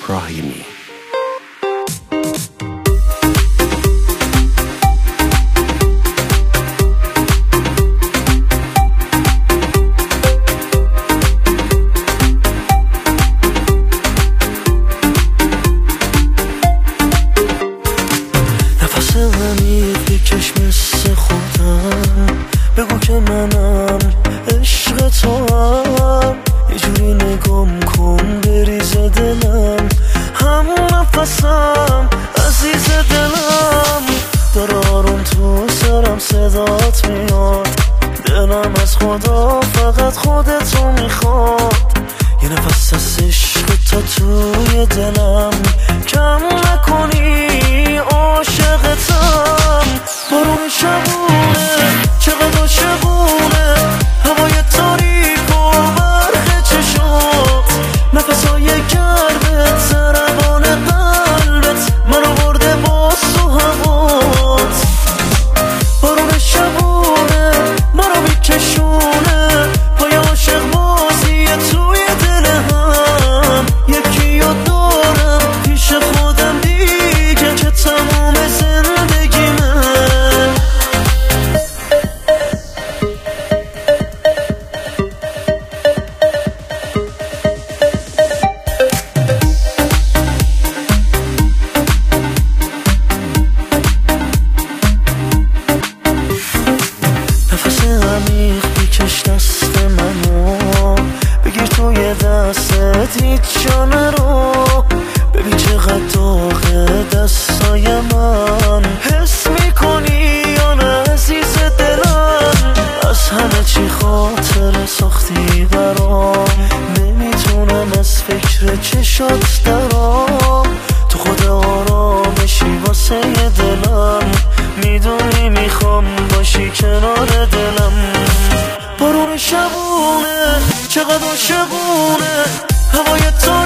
راهیمی. نفس عمیق بکش مثل خودم، بگو که منم عشق تو هم، یه جوری نگام کن بریز دلم، هم نفسم عزیز دلم، داره آروم تو سرم صدات میاد، دلم از خدا فقط خودتو میخواد، یه نفس از عشق تا توی دلم، کم نکنی عاشقتم. بارون شبونه چقدر عاشقونه، هوای تاریک و برق چشات، نفسای گرمت ضربان قلبت منو برده باز تو هوات. بارون شبونه منو میکشونه، پای عاشق بازی توی دل هم، یکی یاد دارم پیش خودم دیگه که تموم زندگیمه. نفس عمیق بکش دست منو، بگیر توی دستت هیچ جا نرو، ببین چقدر داغه دستای من، حس میکنی یا نه عزیز دلم، از همه چی خاطر ساختی برام، نمیتونم از فکر چشات درام، تو خود آرامشی واسه دلم، میدونی میخوام باشی کنار دلم. بارون شبونه چقدر عاشقونه، هوای